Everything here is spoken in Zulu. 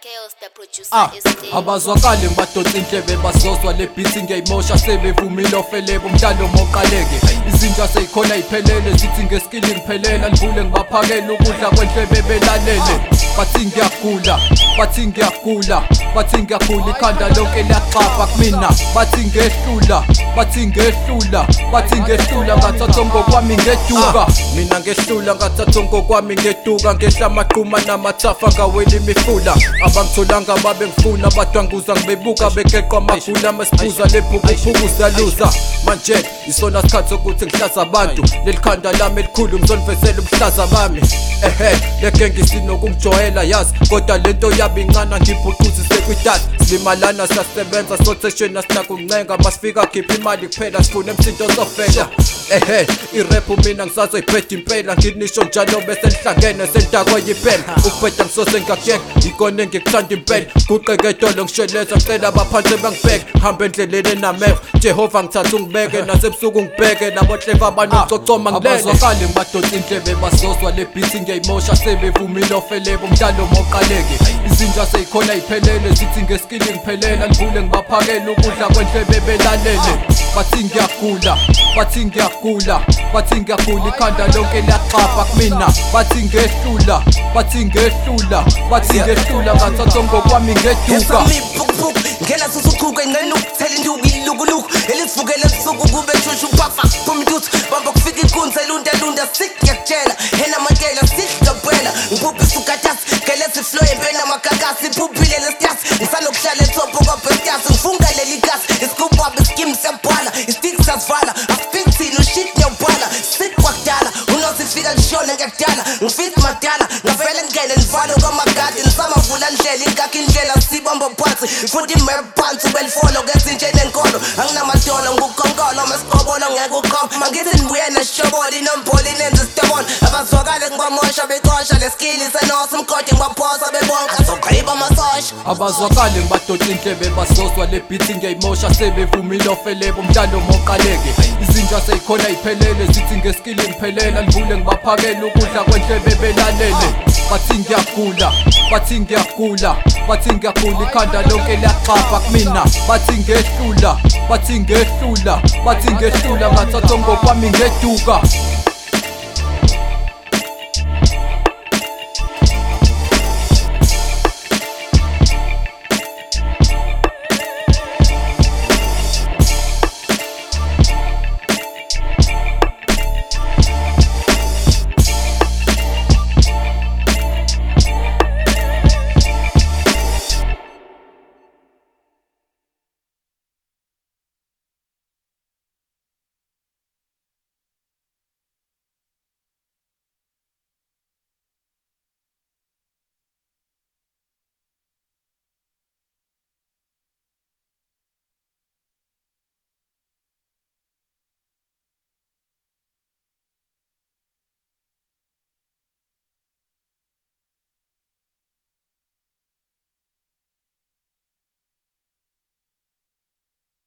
Chaos, the producer is there. Abazwakali ngibadosa indlebe bazozwa le beat ngiyayimosha sebevumile ofelebo umdlalo moqaleke izinja seyikhona iphelele zithi ngeskill ngiphelela nivule ngibaphakela ukudla kwenhlebe belalele bathi ngiyagula bathi ngiyagula bathi ngiyagula ikhanda lonke liyaxapha kumina bathi ngehlula bathi ngehlula bathi ngehlula ngathatha ngokwami ngeduka mina ngehlula ngathatha ngokwami ngeduka ngehla amaqhuma namathafa ngawela imifula abangitholanga babe ngifuna badwanguza ngibebuka begeqwa amagula amasiphuza lebhukuza luza manje isona sikhathi sokuthi ngihlaza abantu lelikhanda lami elikhulu ngizonifezela ubuhlaza bami leke ngisinokumjwayela yazi kodwa lento yabincana ngibhuquza sekwithatha silimalana siyasebenza sothesheni asinakuncenga masifika khipha imali kuphela sifuna emthinto sofela irap mina ngisazoyibheda impela nginisho njalo bese nihlangene sendakwa yipela ukubheda ngisose ngakuyeka ikona engikuthanda impela guqeke edolo ngisheleza ngicela abaphansi bangibheke hambe endleleni enameva Jehova ngithatha ungibeke nasebusuku ngibheke labo hleva abanococoma ngilele abazwakali ngibadosa indlebe bazozwa le beat ngiyayimosha sebevumile ofelebo umdlalo moqaleke izinja seyikhona iphelele zithi ngeskill ngiphelela nivule ngibaphakela ukudla kwenhlebe belalele bathi ngiyagula bathi ngiyagula bathi ngiyagula ikhanda lonke liyaxapha kumina bathi ngehlula bathi ngehlula bathi ngehlula ngathatha ngokwami ngeduka ngela susukhuka ingena ukuthela induku ilukuluku elisivukele ebusuku kube shushu phafa phumduthi bamba kufika inkunzi elunda sikuyakutshela hena makela sikugabela ngibubisa ukatasi gelezi flow ebena amakakasi iphuphile lesitasi ngisanokuhlala ethopo kwabhestasi ngifunga leli kasi isikubaba iskim siyabhala istik sasivala aspithini ushit nyawubhala sikwakudala unozifika lishona ngiyakudala ngifit madala ngavele ngene nivalo kwamagadi nisamavula ndlela inkakhi indlela sibamba phansi futhi imap phansi belifolo kezinjeni enkolo anginamadolo ngukonkolo masikobolo ngeke uqoma mangithi nibuye neshoboli nombholi nenze isitebona abazwakale ngibamosha beqosha leskili senosa umgodi ngibaphosa bebonke azoqhiba amasosha abazwakali ngibadosa indlebe bazozwa le beat ngiyayimosha sebevumile ofelebo umdlalo moqaleke izinja seyikhona iphelele zithi ngeskill ngiphelela nivule ngibaphakela ukudla kwenhlebe belalele bathi ngiyagula bathi ngiyagula bathi ngiyagula ikhanda lonke liyaxapha kumina bathi ngehlula bathi ngehlula bathi ngehlula ngathatha ngokwami ngeduka